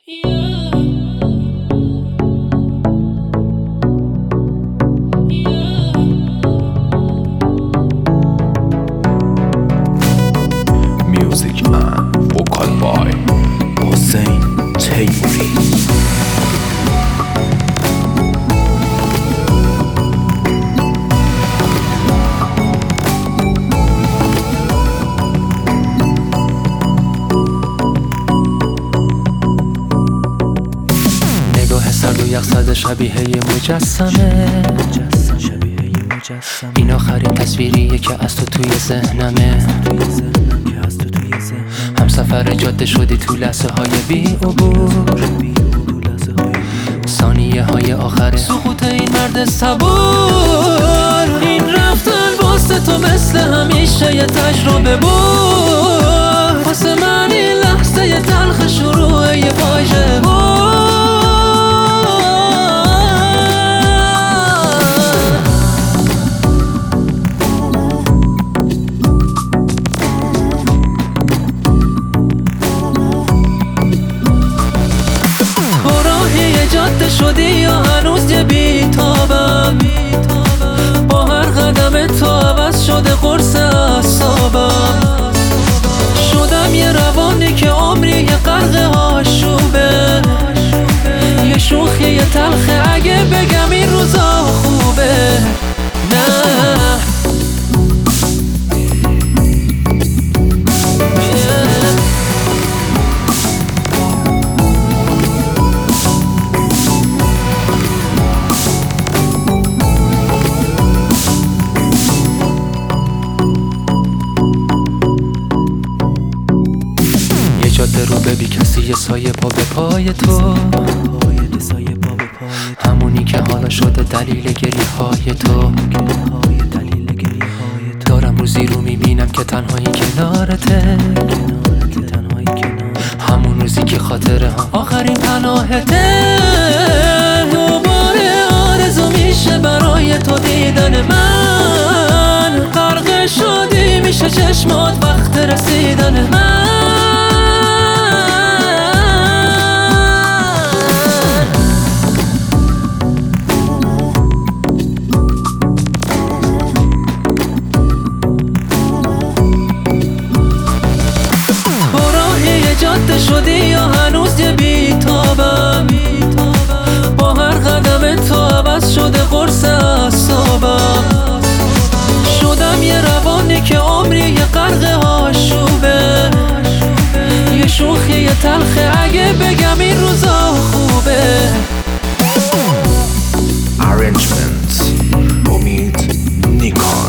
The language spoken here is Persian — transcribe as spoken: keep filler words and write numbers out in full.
Music and vocal by حسین تیموری. نگاه سرد و یخزده شبیه یه مجسمه، این آخرین تصویریه که از تو توی ذهنمه. هم سفر جاده شدی تو لحظه های بی عبور، ثانیه های آخر سقوط این مرد صبور. این رفتن واسه تو مثل همیشه یه تجربه بود، واسه من این لحظه یه تلخ شروع یه فاجعه بود. جاده شدی یا هنوز یه بیتابم، با هر قدم تو عوض شده قرص اعصابم. شدم یه روانی که عمری یه غرق آشوبه، یه شوخی یه تلخه اگه بگم این روزا خوبه. نه جاده رو ببی کسی یه سایه پا به پای تو، همونی که حالا شده دلیل گریه های تو. دارم روزی رو میبینم که تنهایی کنارته، همون روزی که خاطره ها آخرین پناهته. دوباره آرزو میشه برای تو دیدن من، غرق شدی میشه چشمات وقت رسیدن من. جاده شدی یا هنوز یه بیتابم، با هر قدم تو عوض شده قرص اعصابم. شدم یه روانی که عمری یه غرق آشوبه، یه شوخی یه تلخه اگه بگم این روزا خوبه. Arrangement امید نیکان.